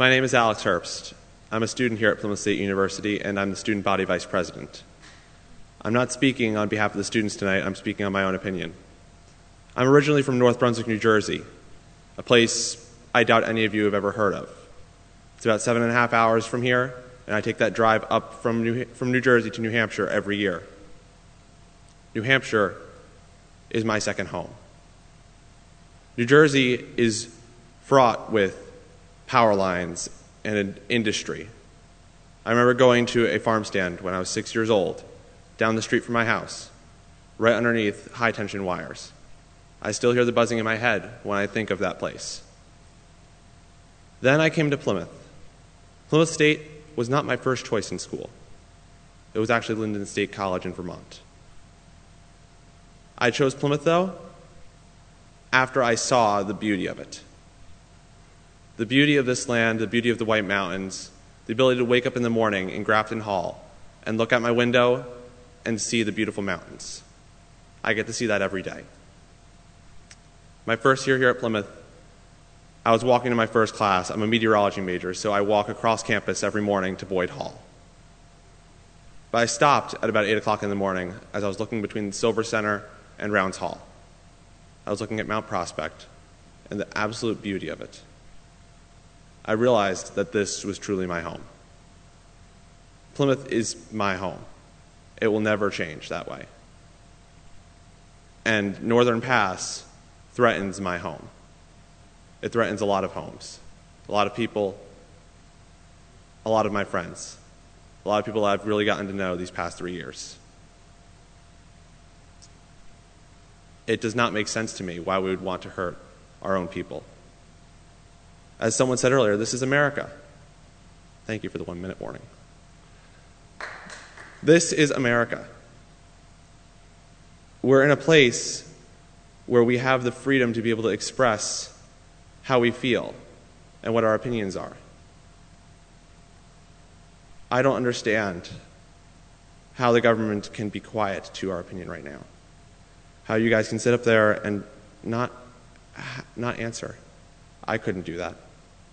My name is Alex Herbst. I'm a student here at Plymouth State University, and I'm the student body vice president. I'm not speaking on behalf of the students tonight. I'm speaking on my own opinion. I'm originally from North Brunswick, New Jersey, a place I doubt any of you have ever heard of. It's about 7.5 hours from here, and I take that drive up from New Jersey to New Hampshire every year. New Hampshire is my second home. New Jersey is fraught with power lines and an industry. I remember going to a farm stand when I was 6 years old, down the street from my house, right underneath high-tension wires. I still hear the buzzing in my head when I think of that place. Then I came to Plymouth. Plymouth State was not my first choice in school. It was actually Linden State College in Vermont. I chose Plymouth, though, after I saw the beauty of it. The beauty of this land, the beauty of the White Mountains, the ability to wake up in the morning in Grafton Hall and look out my window and see the beautiful mountains. I get to see that every day. My first year here at Plymouth, I was walking to my first class. I'm a meteorology major, so I walk across campus every morning to Boyd Hall. But I stopped at about 8 o'clock in the morning as I was looking between the Silver Center and Rounds Hall. I was looking at Mount Prospect and the absolute beauty of it. I realized that this was truly my home. Plymouth is my home. It will never change that way. And Northern Pass threatens my home. It threatens a lot of homes, a lot of people, a lot of my friends, a lot of people I've really gotten to know these past 3 years. It does not make sense to me why we would want to hurt our own people. As someone said earlier, this is America. Thank you for the 1-minute warning. This is America. We're in a place where we have the freedom to be able to express how we feel and what our opinions are. I don't understand how the government can be quiet to our opinion right now. How you guys can sit up there and not answer. I couldn't do that.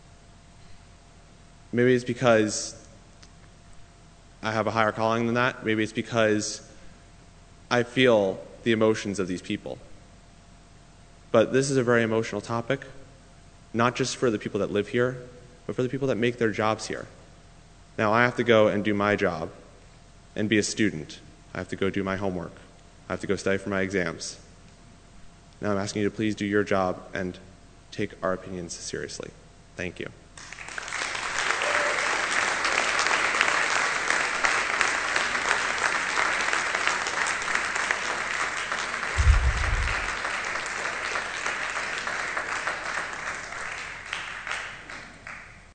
Maybe it's because I have a higher calling than that. Maybe it's because I feel the emotions of these people. But this is a very emotional topic, not just for the people that live here, but for the people that make their jobs here. Now, I have to go and do my job and be a student. I have to go do my homework. I have to go study for my exams. Now I'm asking you to please do your job and take our opinions seriously. Thank you.